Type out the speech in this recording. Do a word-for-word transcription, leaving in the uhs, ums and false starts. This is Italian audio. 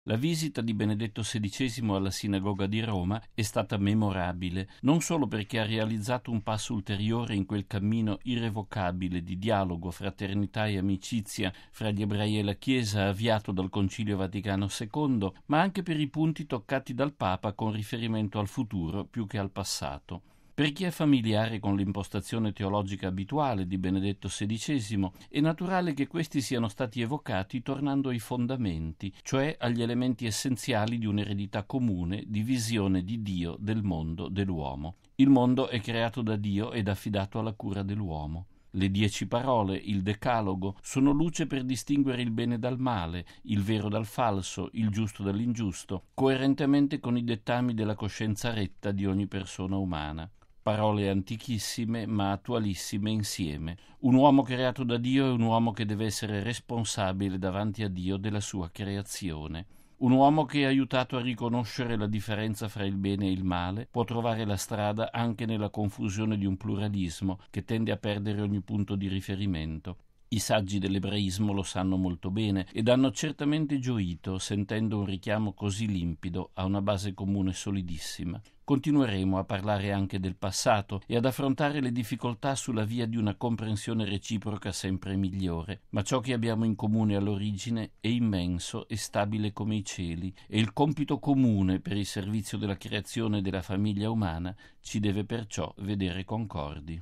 La visita di Benedetto sedicesimo alla sinagoga di Roma è stata memorabile, non solo perché ha realizzato un passo ulteriore in quel cammino irrevocabile di dialogo, fraternità e amicizia fra gli ebrei e la Chiesa avviato dal Concilio Vaticano secondo, ma anche per i punti toccati dal Papa con riferimento al futuro più che al passato. Per chi è familiare con l'impostazione teologica abituale di Benedetto sedicesimo, è naturale che questi siano stati evocati tornando ai fondamenti, cioè agli elementi essenziali di un'eredità comune di visione di Dio, del mondo, dell'uomo. Il mondo è creato da Dio ed affidato alla cura dell'uomo. Le dieci parole, il decalogo, sono luce per distinguere il bene dal male, il vero dal falso, il giusto dall'ingiusto, coerentemente con i dettami della coscienza retta di ogni persona umana. Parole antichissime ma attualissime insieme. Un uomo creato da Dio è un uomo che deve essere responsabile davanti a Dio della sua creazione. Un uomo che è aiutato a riconoscere la differenza fra il bene e il male può trovare la strada anche nella confusione di un pluralismo che tende a perdere ogni punto di riferimento. I saggi dell'ebraismo lo sanno molto bene ed hanno certamente gioito sentendo un richiamo così limpido a una base comune solidissima. Continueremo a parlare anche del passato e ad affrontare le difficoltà sulla via di una comprensione reciproca sempre migliore, ma ciò che abbiamo in comune all'origine è immenso e stabile come i cieli, e il compito comune per il servizio della creazione e della famiglia umana ci deve perciò vedere concordi.